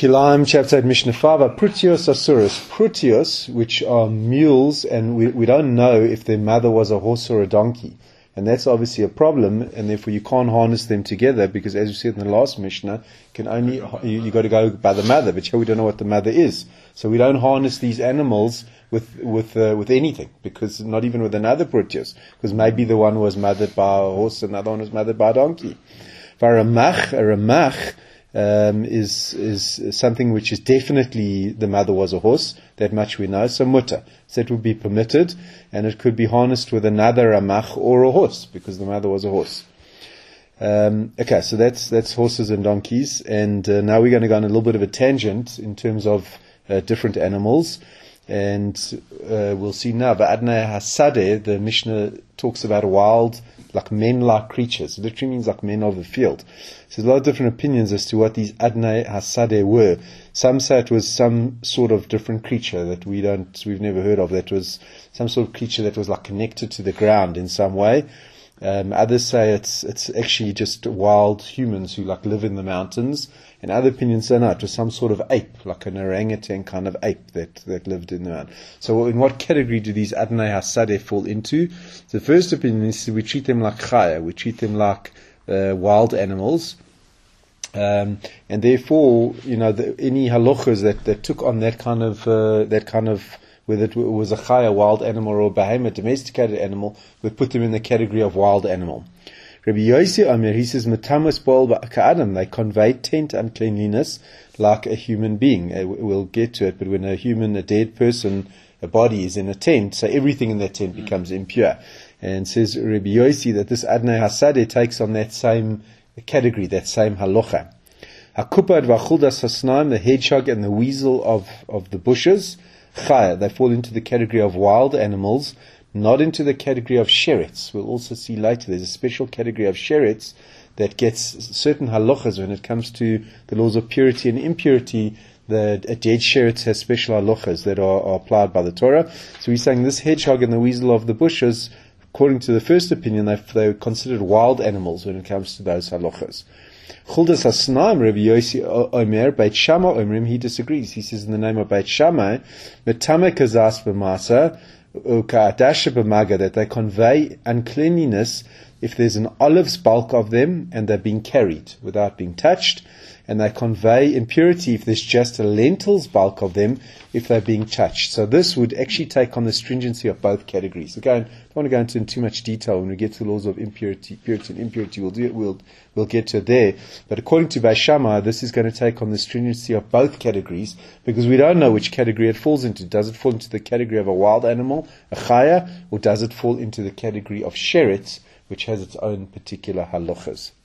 Kilaim, chapter 8, Mishnah 5, Prutios Asuras. Prutios, which are mules, and we don't know if their mother was a horse or a donkey. And that's obviously a problem, and therefore you can't harness them together, because as we said in the last Mishnah, you got to go by the mother, but here we don't know what the mother is. So we don't harness these animals with anything, because not even with another Prutios, because maybe the one was mothered by a horse, another one was mothered by a donkey. A ramach is something which is definitely the mother was a horse. That much we know. So mutter. So it would be permitted, and it could be harnessed with another ramach or a horse, because the mother was a horse. Okay, so that's horses and donkeys, and now we're going to go on a little bit of a tangent in terms of different animals, and we'll see now. Ba'adnei hasadeh, the Mishnah talks about wild, like men-like creatures. It literally means like men of the field. So there's a lot of different opinions as to what these adnei hasadeh were. Some say it was some sort of different creature that we've never heard of. That was some sort of creature that was like connected to the ground in some way. Others say it's actually just wild humans who like live in the mountains. And other opinions say no, it was some sort of ape, like an orangutan kind of ape that lived in the mountain. So in what category do these adnei hasadeh fall into? The first opinion is we treat them like chaya, we treat them like wild animals. And therefore, any halachas that took on that kind of whether it was a chaya, wild animal, or a behemoth, domesticated animal, we put them in the category of wild animal. Rabbi Yossi Omer, he says, Metamus bol ka'adam, they convey taint uncleanliness like a human being. We'll get to it, but when a dead person, a body is in a tent, so everything in that tent becomes impure. And says Rabbi Yossi that this adnei hasadeh takes on that same category, that same halacha. Hakupad v'chuldas hasnaim, the hedgehog and the weasel of the bushes, chaya, they fall into the category of wild animals, not into the category of sherets. We'll also see later there's a special category of sherets that gets certain halachas when it comes to the laws of purity and impurity. A dead sheret has special halachas that are applied by the Torah. So we're saying this hedgehog and the weasel of the bushes, according to the first opinion, they're considered wild animals when it comes to those halachas. Chuldas hasnaim, Rabbi Yossi Omer, Beit Shammai Omrim, he disagrees. He says in the name of Beit Shammai, Metame kazas b'masa, that they convey uncleanliness if there's an olive's bulk of them and they're being carried without being touched, and they convey impurity if there's just a lentil's bulk of them if they're being touched. So this would actually take on the stringency of both categories. Again, I don't want to go into too much detail. When we get to the laws of purity and impurity, we'll get to it there. But according to Beit Shammai, this is going to take on the stringency of both categories, because we don't know which category it falls into. Does it fall into the category of a wild animal, a chaya, or does it fall into the category of sherets, which has its own particular halachas?